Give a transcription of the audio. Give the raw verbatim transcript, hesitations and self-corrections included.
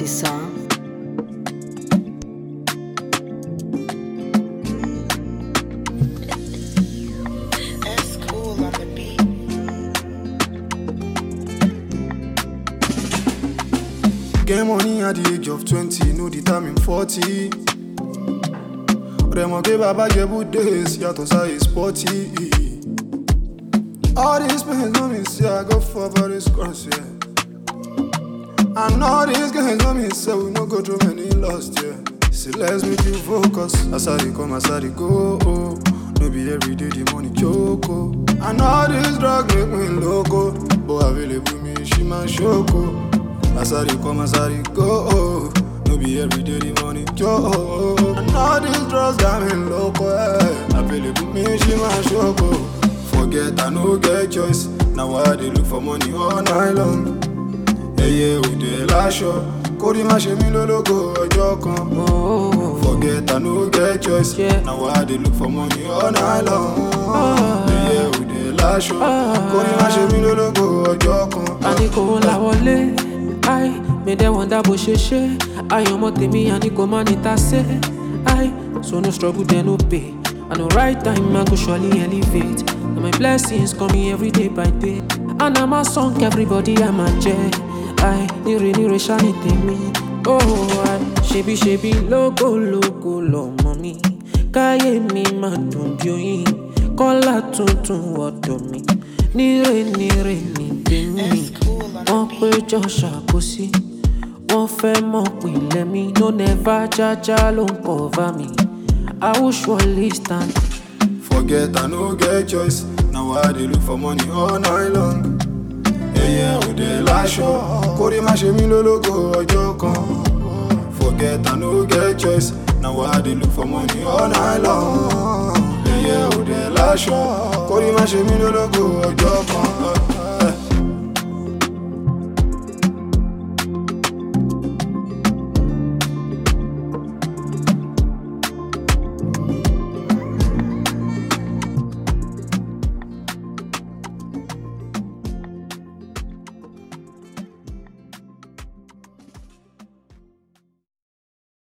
Lisa. That's cool on the beat. Get money at the age of twenty, no the time in forty. Remo gave Baba Jebu days, yato say sporty. All these pains no me say I go for this cross, yeah. And all these guys no me say we no go through many lost, yeah. See, let's make you focus. As I dey come, as I dey go, oh. No be every day the money choke, oh. And all these drugs make me loco, but available me she man shoko. As I dey come, as I dey go, oh. No be every day the money choke. And all these drugs got me loco, eh. Available me she man shoko. Forget I no get choice. Now I dey look for money all night long. Eye òde láṣọ, kórìí má ṣe mí lólógo ọjọ́ kan. Forget I no get choice. Now I dey look for money all night long. Eye òde láṣọ, kórìí má ṣe mí lólógo ọjọ́ kan. Àní kò la wọlé, ai, mi dẹ̀ wọ́n dá bó ṣe ṣe. Ayọ̀ ọmọ tèmi, àní kò má ní ta ṣe. Ai, so no struggle then no pay. I know right time I go surely elevate. And my blessings coming every day by day. And I'm a song everybody I'm a jet. I nire nire shani tèmi. Oh, I ṣebí ṣebí lógo lógo lọmọ mi. Káyé mi máa dùn bí oyin. Kọ́lá tuntun ọ̀dọ̀ mi. Nire nire ní tèmi. Wọ́n péjọ ṣàkóso. Wọ́n fẹ́ mọ̀ pìlẹ̀ mi. No never jájá ló ń cover mi. I will surely stand. Forget I no get choice. Now I dey look for money all night long. Eye òde láṣọ, kórìí má ṣe mí lólógo ọjọ́ kan. Forget I no get choice. Now I dey look for money all night long. Eye òde láṣọ, kórìí má ṣe mí lólógo ọjọ́ kan.